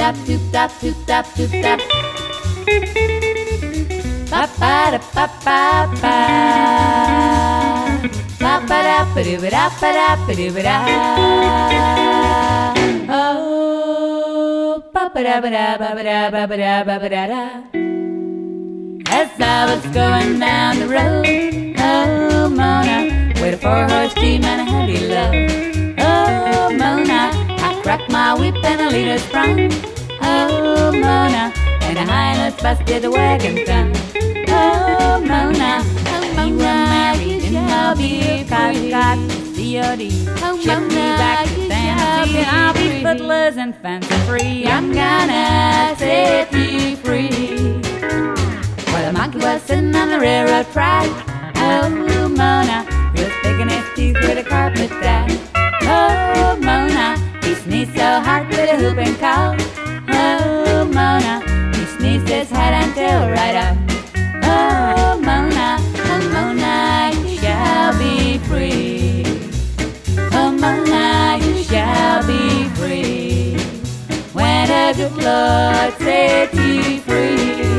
tap, doop tap, doop tap, doop tap. Ba ba da ba ba ba. Ba ba da ba doo ba da ba da ba doo ba da. Oh, ba ba da ba da ba ba da ba ba da ba ba da da. As I was going down the road, oh Mona, with a 4-horse team and a heavy load. Oh Mona, I cracked my whip and a leader sprung. Oh Mona, and a highness busted the wagon tongue. Oh Mona, we were married and I'll be got COD. Ship me back to Tennessee and I'll be footless and fancy free. I'm gonna set you free. Well, the monkey was sitting on the railroad track. Oh Mona, he was picking his teeth with a carpet tag. Oh Mona, he sneezed so hard with a whooping cough. Oh Mona, he sneezed his head and tail right out. Oh Mona, you shall be free. Oh Mona, you shall be free. When the good Lord set you free.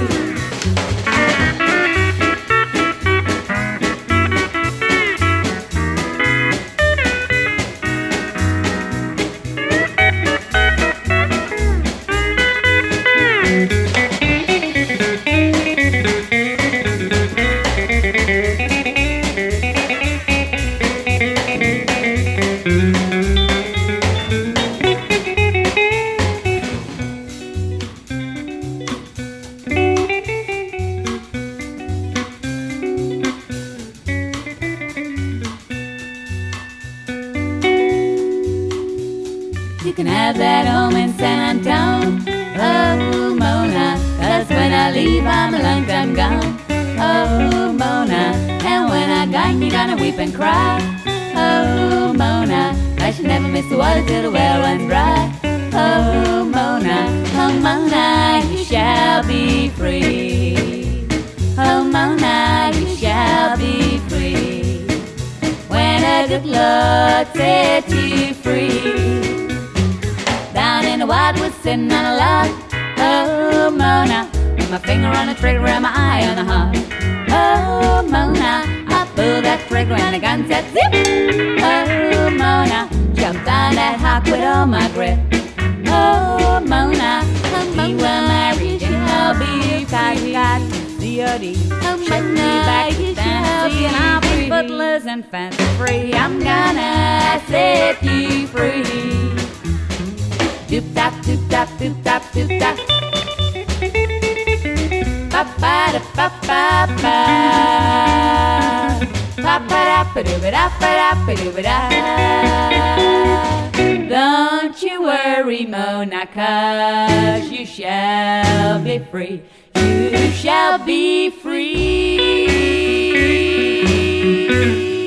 You can have that home in San Antonio, oh Mona, 'cause when I leave I'm a long time gone. Oh Mona, and when I'm gone you're gonna weep and cry. Oh Mona, I should never miss the water till the well runs dry. Oh Mona, you shall be free. Oh Mona, you shall be free. When a good Lord set you free. Down in the wildwood sitting on a log. Oh Mona, with my finger on the trigger and my eye on the hog. Oh Mona, I pulled that trigger and the gun said zip. Oh Mona, jumped on that hawk with all my grip. Oh Mona, we were married and I'll be got COD. Ship me back to Tennessee and I'll be footless and fancy free. I'm gonna set you free. Doop tap, doop tap, doop tap, doop tap. Ba ba da ba ba ba. Ba ba da ba doo ba da ba da ba doo ba da. Don't you worry, Mona, 'cause you shall be free. You shall be free.